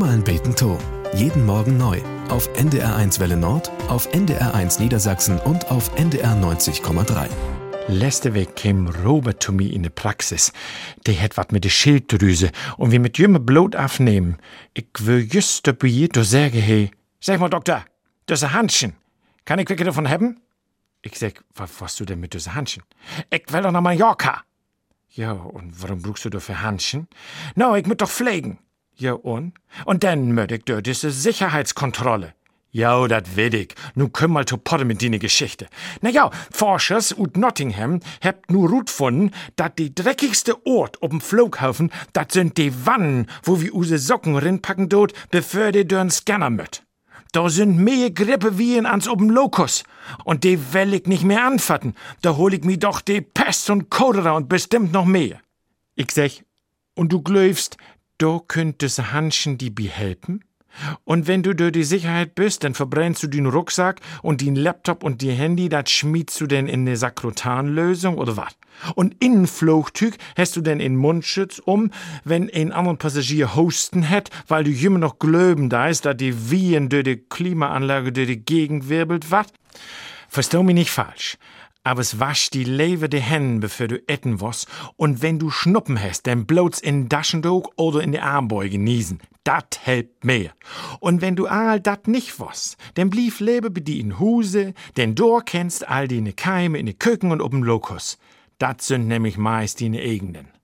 Himmel beten to. Jeden Morgen neu. Auf NDR1 Welle Nord, auf NDR1 Niedersachsen und auf NDR 90,3. Letzte Woche kam Robert zu mir in die Praxis. Der hat wat mit der Schilddrüse und wir mit jümme Blut aufnehmen. Ich will just bei ihr sagen, hey, sag mal Doktor, das ist ein Handchen. Kann ich wirklich davon haben? Ich sag, was du denn mit diesem Handchen? Ich will doch nach Mallorca. Ja, und warum brauchst du dafür Handchen? No, ich muss doch pflegen. Ja, und? Und dann möcht ich durch diese Sicherheitskontrolle. Ja, dat weet ich. Nu komm mal zu Potte mit dine Geschichte. Na ja, Forschers ut Nottingham hebt nu Rut gefunden, dat die dreckigste Ort ob'm Flughafen, dat sind die Wannen, wo wir use Socken rinpacken dort, bevor die durch'n Scanner möt. Da sind mehr Grippe wie in ans ob'm Lokus. Und die will ich nicht mehr anfatten. Da hol ich mi doch die Pest und Cholera und bestimmt noch mehr. Ich sag, und du glaubst, da könntest Handchen die behelpen? Und wenn du durch die Sicherheit bist, dann verbrennst du den Rucksack und den Laptop und die Handy, das schmiedst du denn in eine Sakrotanlösung oder was? Und in Flugzeug hast du denn in Mundschutz wenn ein anderer Passagier Husten hat, weil du immer noch glöben da ist, dass die Wehen durch die Klimaanlage durch die Gegend wirbelt, was? Versteh mich nicht falsch. Aber es wasch die levende Hände, bevor du essen was. Und wenn du Schnuppen hast, dann bloß in Taschentuch oder in die Armbeuge niesen. Dat helpt mehr. Und wenn du all dat nicht was, dann blieb lebe bei die in Huse, denn du kennst all die Keime in die Köken und ob'm Lokus. Dat sind nämlich meist die Gegenden.